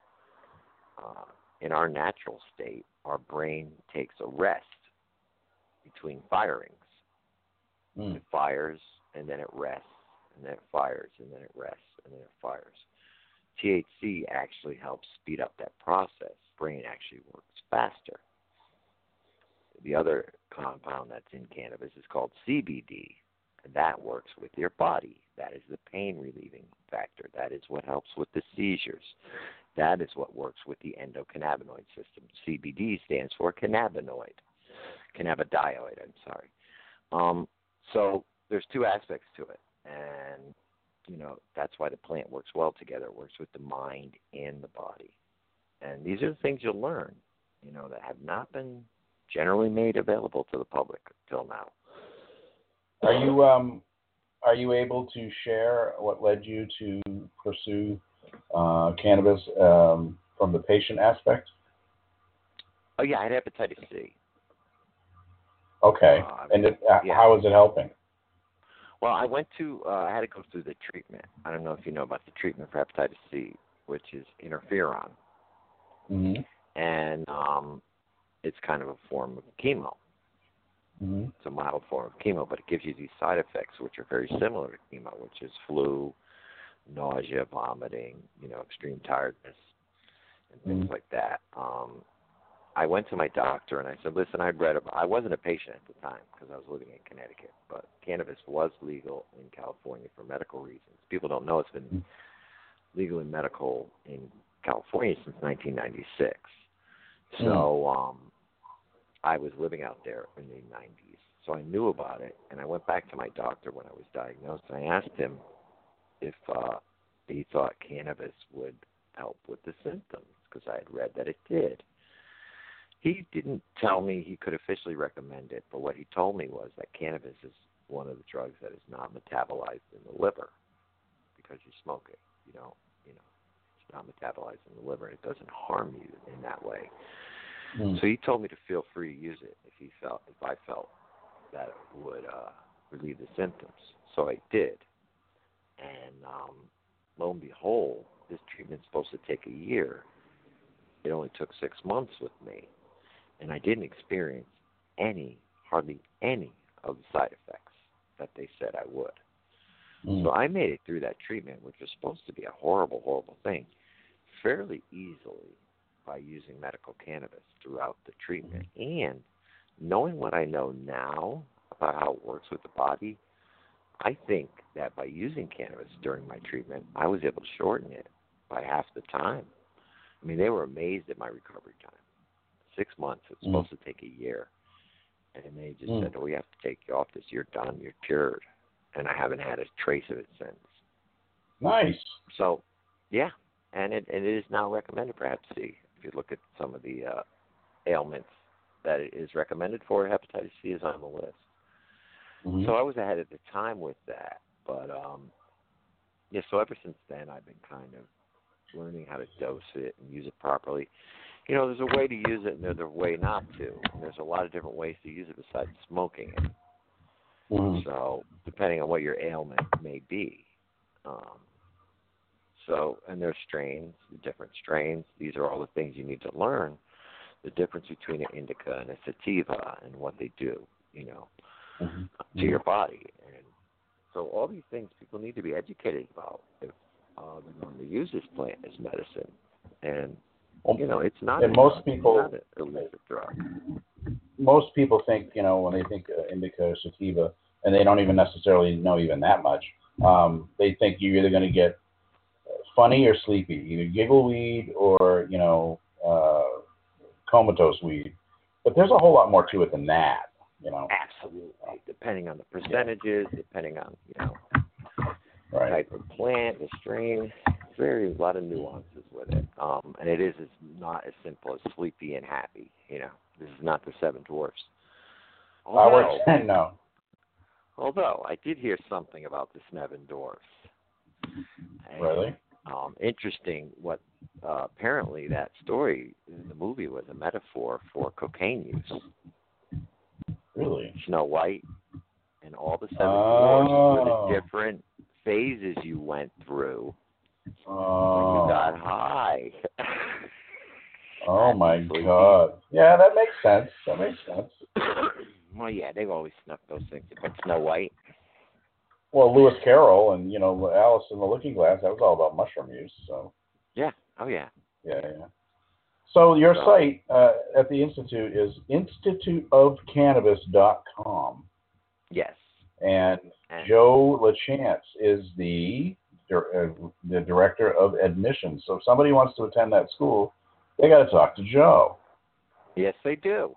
In our natural state, our brain takes a rest between firings. It fires, and then it rests, and then it fires, and then it rests, and then it fires. THC actually helps speed up that process. Brain actually works faster. The other compound that's in cannabis is called CBD, and that works with your body. That is the pain relieving factor. That is what helps with the seizures. That is what works with the endocannabinoid system. CBD stands for cannabidiol, I'm sorry. So there's two aspects to it, and that's why the plant works well together. It works with the mind and the body, and these are the things you'll learn, that have not been generally made available to the public till now. Are you able to share what led you to pursue cannabis from the patient aspect? Oh yeah, I had hepatitis C. Okay, and how is it helping? Well, I had to go through the treatment. I don't know if you know about the treatment for hepatitis C, which is interferon. Mm-hmm. And it's kind of a form of chemo. Mm-hmm. It's a mild form of chemo, but it gives you these side effects which are very similar to chemo, which is flu, nausea, vomiting, extreme tiredness, and things like that. I went to my doctor and I said, listen, I wasn't a patient at the time because I was living in Connecticut, but cannabis was legal in California for medical reasons. People don't know it's been legal and medical in California since 1996. So I was living out there in the 90s, so I knew about it, and I went back to my doctor when I was diagnosed, and I asked him if he thought cannabis would help with the symptoms, because I had read that it did. He didn't tell me he could officially recommend it, but what he told me was that cannabis is one of the drugs that is not metabolized in the liver because you smoke it. It's not metabolized in the liver. It doesn't harm you in that way. So he told me to feel free to use it if I felt that it would relieve the symptoms. So I did, and lo and behold, this treatment's supposed to take a year. It only took 6 months with me. And I didn't experience hardly any of the side effects that they said I would. So I made it through that treatment, which was supposed to be a horrible, horrible thing, fairly easily by using medical cannabis throughout the treatment. And knowing what I know now about how it works with the body, I think that by using cannabis during my treatment, I was able to shorten it by half the time. I mean, they were amazed at my recovery time. 6 months. It's supposed to take a year. And they just said, we have to take you off this. You're done. You're cured. And I haven't had a trace of it since. Nice. So, yeah. And it is now recommended for Hep C. If you look at some of the ailments that it is recommended for, hepatitis C is on the list. So I was ahead of the time with that. But, so ever since then, I've been kind of learning how to dose it and use it properly. There's a way to use it and there's a way not to. And there's a lot of different ways to use it besides smoking it. So, depending on what your ailment may be. And there's strains, different strains. These are all the things you need to learn. The difference between an indica and a sativa and what they do, to your body. And so all these things people need to be educated about if they're going to use this plant as medicine. And it's not. And most people, not an illicit drug. Most people think, when they think indica or sativa, and they don't even necessarily know even that much. They think you're either going to get funny or sleepy, either giggle weed or comatose weed. But there's a whole lot more to it than that. Absolutely. Depending on the percentages, depending on right. type of plant, the strain. A lot of nuances with it. And it's not as simple as sleepy and happy. This is not the Seven Dwarfs. No. Although I did hear something about the Seven Dwarfs. Really? Interesting. What apparently that story in the movie was a metaphor for cocaine use. Really? Snow White and all the Seven Dwarfs were the different phases you went through. When you got high. Oh my God! Yeah, that makes sense. Well, yeah, they've always snuck those things. But Snow White. Well, Lewis Carroll and Alice in the Looking Glass. That was all about mushroom use. So. Yeah. Oh yeah. Yeah. So your site at the Institute is instituteofcannabis.com. Yes. And Joe LaChance is the director of admissions. So if somebody wants to attend that school, they got to talk to Joe. Yes, they do.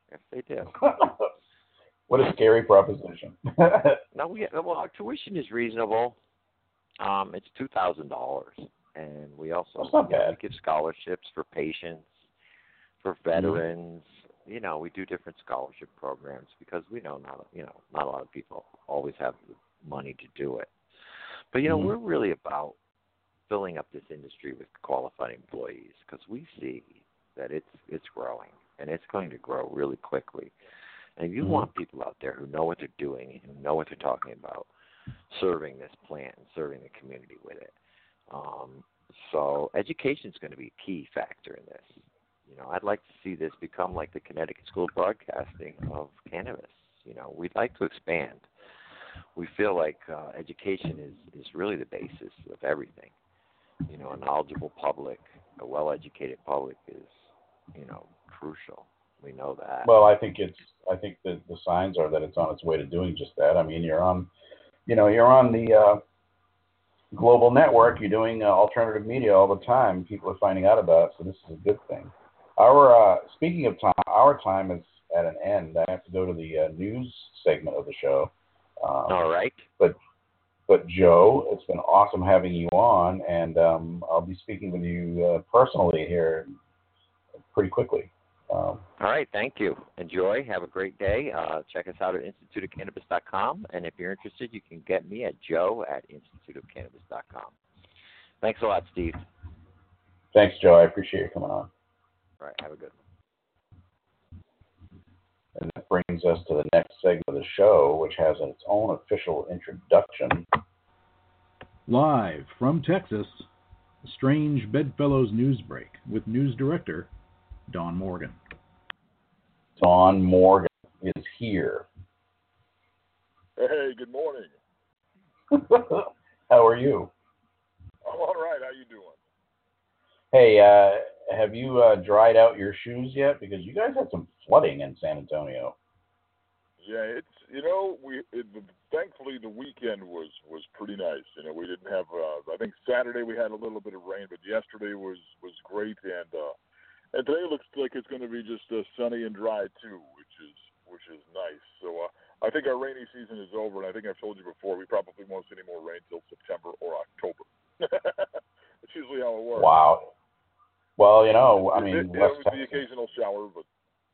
What a scary proposition. No, well, our tuition is reasonable. It's $2,000, and we also we give scholarships for patients, for veterans. We do different scholarship programs because we know not a lot of people always have the money to do it. But we're really about filling up this industry with qualified employees, because we see that it's growing, and it's going to grow really quickly. And if you want people out there who know what they're doing and who know what they're talking about, serving this plant and serving the community with it. So education is going to be a key factor in this. I'd like to see this become like the Connecticut School of Broadcasting of cannabis. We'd like to expand. We feel like education is really the basis of everything. A knowledgeable public, a well-educated public is, crucial. We know that. Well, I think that the signs are that it's on its way to doing just that. I mean, you're on the global network. You're doing alternative media all the time. People are finding out about it, so this is a good thing. Speaking of time, our time is at an end. I have to go to the news segment of the show. All right. But Joe, it's been awesome having you on, and I'll be speaking with you personally here pretty quickly. All right, thank you. Enjoy. Have a great day. Check us out at instituteofcannabis.com, and if you're interested, you can get me at joe@instituteofcannabis.com. Thanks a lot, Steve. Thanks, Joe. I appreciate you coming on. All right, have a good one. And that brings us to the next segment of the show, which has its own official introduction. Live from Texas, Strange Bedfellows News Break with news director Don Morgan. Don Morgan is here. Hey, good morning. How are you? I'm all right. How you doing? Hey, have you dried out your shoes yet? Because you guys had some flooding in San Antonio. Yeah, thankfully the weekend was pretty nice. We didn't have. I think Saturday we had a little bit of rain, but yesterday was great, and today looks like it's going to be just sunny and dry too, which is nice. So I think our rainy season is over, and I think I've told you before, we probably won't see any more rain till September or October. It's usually how it works. Wow. Well, I mean, West Texas, the occasional shower, but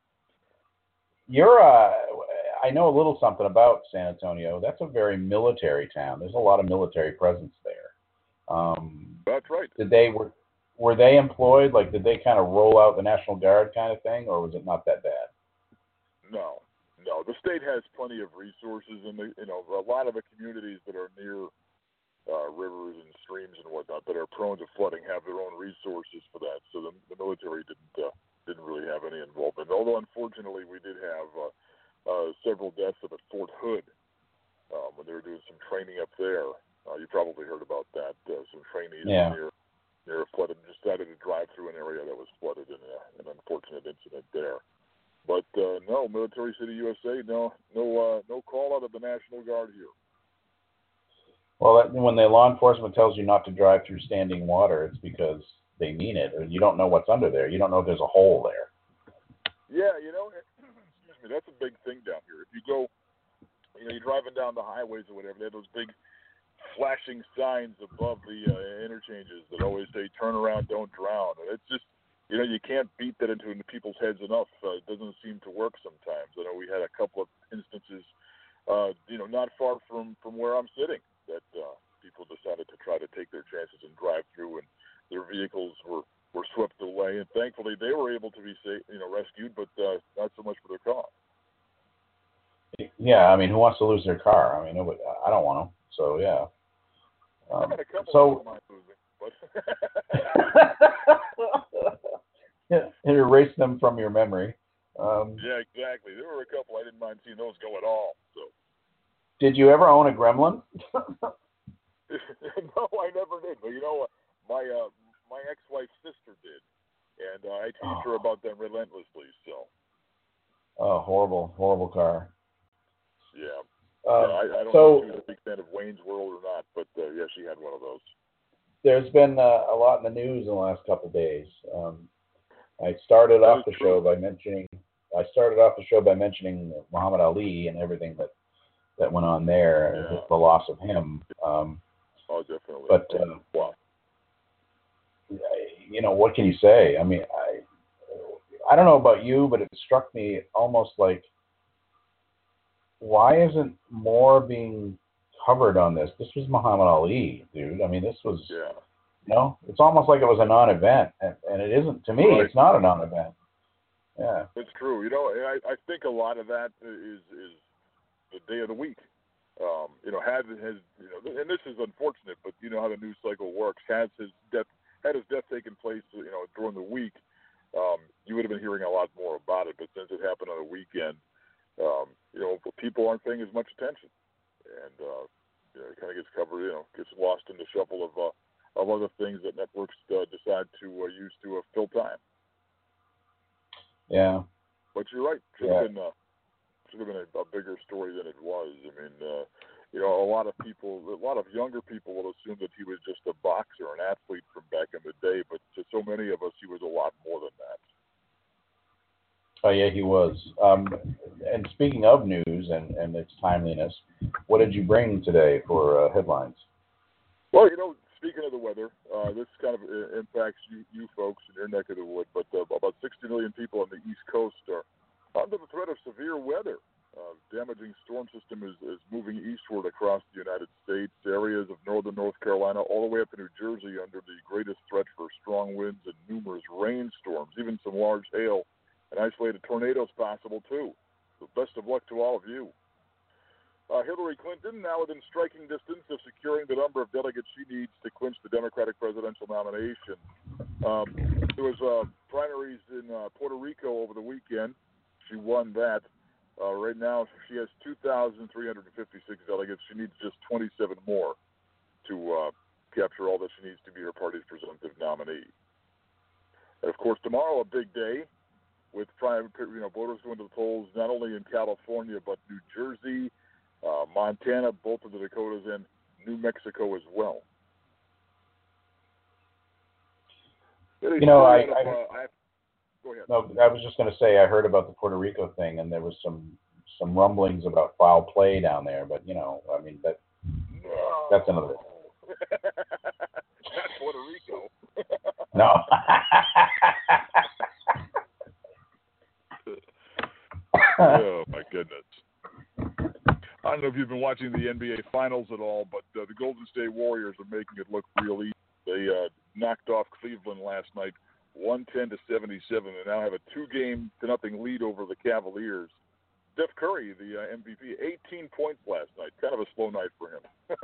you're. I know a little something about San Antonio. That's a very military town. There's a lot of military presence there. That's right. Were they employed? Like, did they kind of roll out the National Guard kind of thing, or was it not that bad? No. The state has plenty of resources, and a lot of the communities that are near rivers and streams and whatnot that are prone to flooding have their own resources for that. So the military didn't really have any involvement. Although unfortunately we did have several deaths up at Fort Hood when they were doing some training up there. You probably heard about that. Some trainees near a flooded, decided to drive through an area that was flooded in an unfortunate incident there. But no, Military City, USA, no call out of the National Guard here. Well, when the law enforcement tells you not to drive through standing water, it's because they mean it. Or you don't know what's under there. You don't know if there's a hole there. Yeah, excuse me, that's a big thing down here. If you go, you're driving down the highways or whatever, they have those big flashing signs above the interchanges that always say, turn around, don't drown. And it's just, you can't beat that into people's heads enough. It doesn't seem to work sometimes. I know we had a couple of instances, not far from where I'm sitting, that people decided to try to take their chances and drive through, and their vehicles were swept away. And thankfully, they were able to be rescued, but not so much for their car. Yeah, I mean, who wants to lose their car? I mean, I don't want to. So yeah. I've had a couple of mine losing, but erase them from your memory. Yeah, exactly. There were a couple I didn't mind seeing those go at all. So. Did you ever own a Gremlin? No, I never did. But my ex-wife's sister did, and I teased her about them relentlessly. So. Oh, horrible car. Yeah. I don't know if she was a big fan of Wayne's World or not, but yeah, she had one of those. There's been a lot in the news in the last couple of days. I started off the show by mentioning Muhammad Ali and everything that went on there, and the loss of him. Definitely. But what can you say? I mean, I don't know about you, but it struck me almost like, why isn't more being covered on this? This was Muhammad Ali, dude. I mean, this was it's almost like it was a non-event, and it isn't. To me, right. It's not a non-event. Yeah, it's true. I think a lot of that is the day of the week. And this is unfortunate, but you know how the news cycle works. Had his death taken place, during the week, you would have been hearing a lot more about it. But since it happened on a weekend, people aren't paying as much attention, and it kind of gets covered, gets lost in the shuffle of other things that networks decide to use to fill time. Yeah. But you're right. Should have been a bigger story than it was. I mean, a lot of younger people will assume that he was just a boxer, an athlete from back in the day, but to so many of us, he was a lot more than that. Oh, yeah, he was. And speaking of news and its timeliness, what did you bring today for headlines? Well, speaking of the weather, this kind of impacts you folks in your neck of the wood, but about 60 million people on the East Coast are under the threat of severe weather. Damaging storm system is moving eastward across the United States, areas of northern North Carolina, all the way up to New Jersey under the greatest threat for strong winds and numerous rainstorms, even some large hail and isolated tornadoes possible, too. So best of luck to all of you. Hillary Clinton, now within striking distance of securing the number of delegates she needs to clinch the Democratic presidential nomination. There was primaries in Puerto Rico over the weekend. She won that. Right now, she has 2,356 delegates. She needs just 27 more to capture all that she needs to be her party's presumptive nominee. And, of course, tomorrow, a big day with voters going to the polls not only in California but New Jersey, Montana, both of the Dakotas, and New Mexico as well. Go ahead. No, I was just going to say I heard about the Puerto Rico thing, and there was some rumblings about foul play down there. But that's another. That's Puerto Rico. No. Oh my goodness. I don't know if you've been watching the NBA Finals at all, but the Golden State Warriors are making it look real easy. They knocked off Cleveland last night, 110-77. They now have a 2-0 lead over the Cavaliers. Steph Curry, the MVP, 18 points last night. Kind of a slow night for him.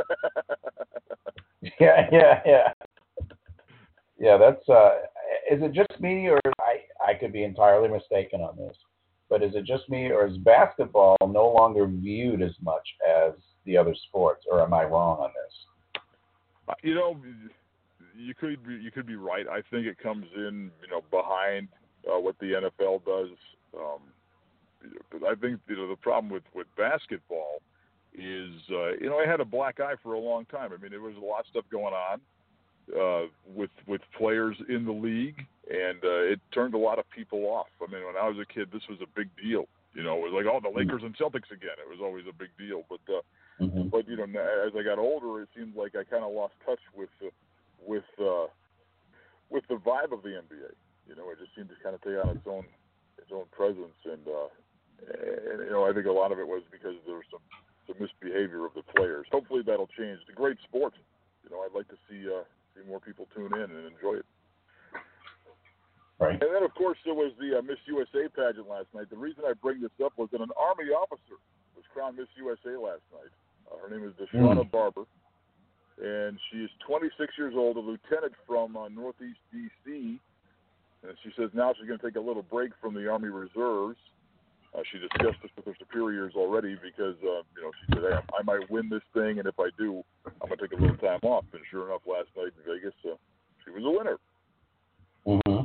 Yeah. Yeah, that's. Is it just me, or I could be entirely mistaken on this? But is it just me, or is basketball no longer viewed as much as the other sports, or am I wrong on this? You could be right. I think it comes in, behind what the NFL does. But I think the problem with basketball is, I had a black eye for a long time. I mean, there was a lot of stuff going on with players in the league, and it turned a lot of people off. I mean, when I was a kid, this was a big deal. It was like, the Lakers and Celtics again. It was always a big deal. But as I got older, it seemed like I kind of lost touch with the vibe of the NBA. It just seemed to kind of take on its own presence, and I think a lot of it was because there was some misbehavior of the players. Hopefully that'll change. It's a great sport. I'd like to see more people tune in and enjoy it. Right. And then, of course, there was the Miss USA pageant last night. The reason I bring this up was that an Army officer was crowned Miss USA last night. Her name is Deshauna Barber, and she is 26 years old, a lieutenant from Northeast D.C., and she says now she's going to take a little break from the Army Reserves. She discussed this with her superiors already because, she said, hey, I might win this thing, and if I do, I'm going to take a little time off. And sure enough, last night in Vegas, she was a winner. Mm-hmm.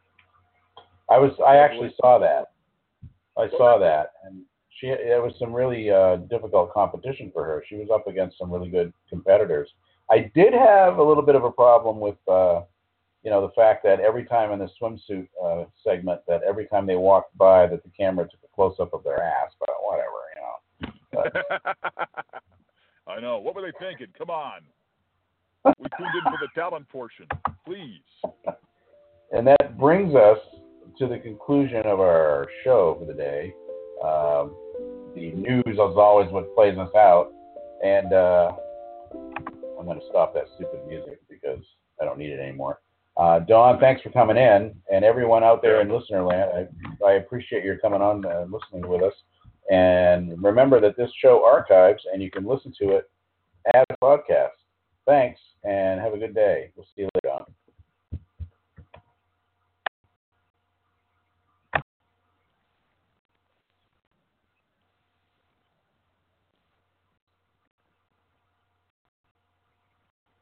I actually saw that. I saw that, and it was some really difficult competition for her. She was up against some really good competitors. I did have a little bit of a problem with, the fact that every time in the swimsuit segment, that every time they walked by, that the camera took a close-up of their ass, but whatever, I know. What were they thinking? Come on. We tuned in for the talent portion. Please. And that brings us to the conclusion of our show for the day. The news is always what plays us out. And I'm going to stop that stupid music because I don't need it anymore. Don, thanks for coming in, and everyone out there in listener land, I appreciate your coming on and listening with us. And remember that this show archives, and you can listen to it as a podcast. Thanks, and have a good day. We'll see you later.